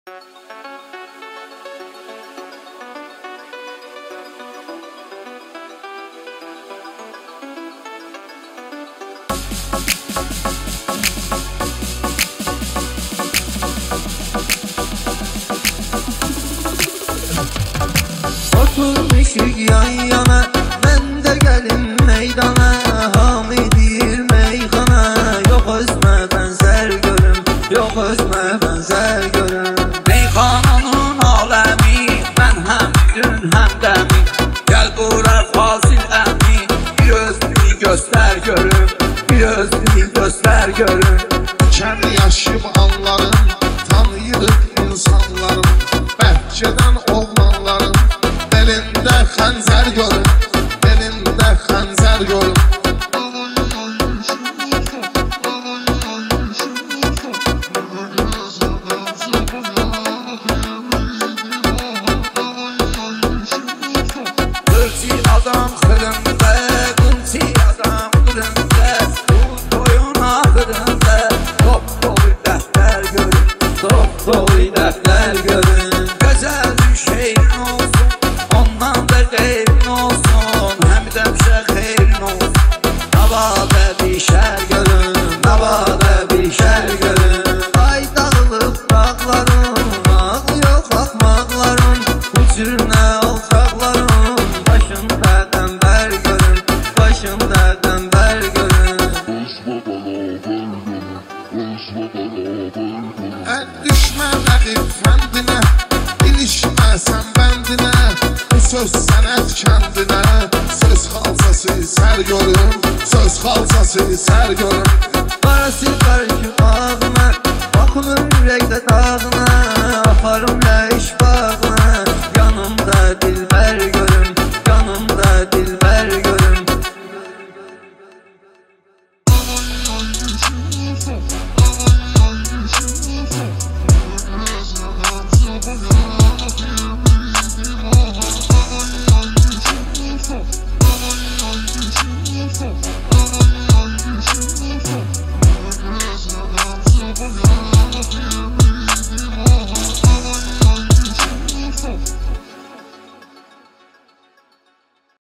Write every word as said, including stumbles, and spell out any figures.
Oturmuşuk yan yana, ben de gelin meydana. Hamidir meyxana, yok özme benzer görüm, yok özme benzer görüm. Meyxananın aləmi, mən həm gün həm dəmi. Gəl bura Fazil əmi, bir özlüyü göstər görüm, bir özlüyü göstər görüm. Kendi yaşım anlarım, tanıyırıq insanlarım. Bəhçədən oğlanlarım, elində xəncər görüm, elində xəncər görüm. Hırçı adam xırında, qılçı adam qırında, bu toyun axırında top dolu dəftər görüm, Top dolu dəftər görüm. gözəl bir şeyin olsun, ondan da xeyrin olsun, həm də bizə xeyrin olsun. Navadə bir şər görüm, navadə bir şər görüm. Ay dağılıb dağlarım, ağlı yox axmaqlarım. Bu cür nə alçaqlarım, başımda qəmbər görüm, başımda qəmbər görüm. Ət düşmə məqib fəndinə, ilişməsən bəndinə. Bu söz sənət kəndinə, söz xalçası sər görüm, söz xalçası sər görüm.